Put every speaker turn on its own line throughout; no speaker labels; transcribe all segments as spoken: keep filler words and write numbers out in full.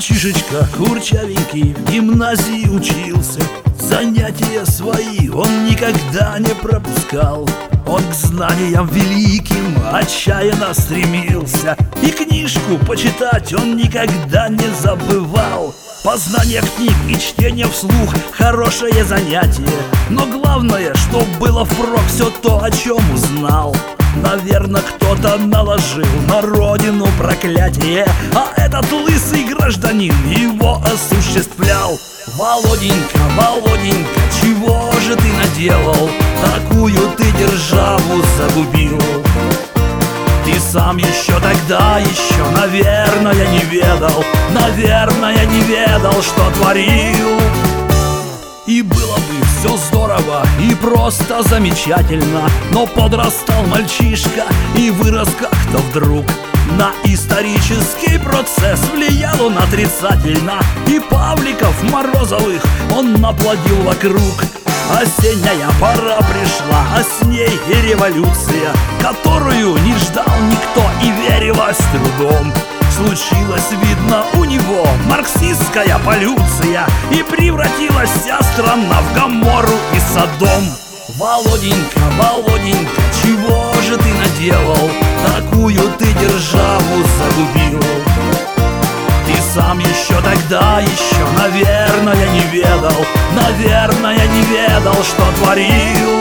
Мальчишечка курчавенький в гимназии учился. Занятия свои он никогда не пропускал. Он к знаниям великим отчаянно стремился, и книжку почитать он никогда не забывал. Познание книг и чтение вслух — хорошее занятие, но главное, чтоб было впрок все то, о чем узнал. Наверное, кто-то наложил на родину проклятие, а этот лысый гражданин его осуществлял. Володенька, Володенька, чего же ты наделал? Такую ты державу загубил. Ты сам еще тогда, еще, наверное, не ведал, наверное, не ведал, что творил. И было бы все здорово и просто замечательно, но подрастал мальчишка и вырос как-то вдруг. На исторический процесс влиял он отрицательно, и Павликов Морозовых он наплодил вокруг. Осенняя пора пришла, а с ней и революция, которую не ждал никто и верилось с трудом. Случилось, видно, у него марксистская полюция, и превратилась вся страна в Гоморру и Содом. Володенька, Володенька, чего же ты наделал? Такую ты державу загубил. Ты сам еще тогда, еще, наверное, не ведал, наверное, не ведал, что творил.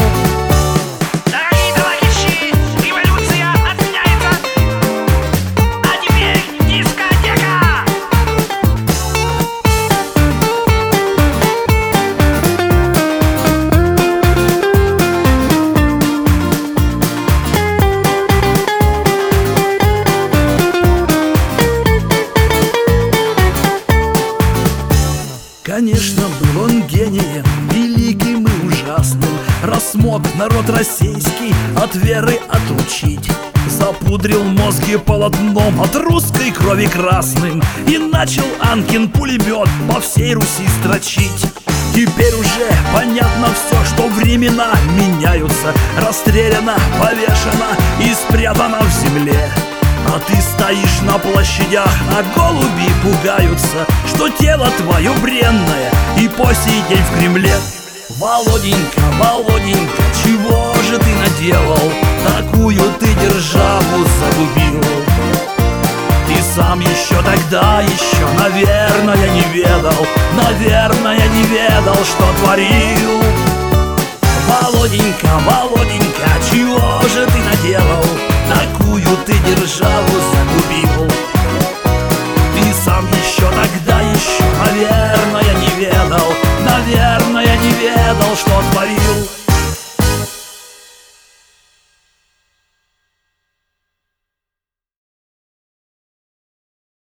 Конечно, был он гением, великим и ужасным, раз смог народ российский от веры отлучить. Запудрил мозги полотном от русской крови красным, и начал Анкин пулемет по всей Руси строчить. Теперь уже понятно все, что времена меняются, расстреляно, повешено и спрятано в земле. А ты стоишь на площадях, а голуби пугаются, что тело твое бренное и по сей день в Кремле. Володенька, Володенька, чего же ты наделал? Такую ты державу загубил. Ты сам еще тогда, еще, наверное, не ведал, наверное, не ведал, что творил.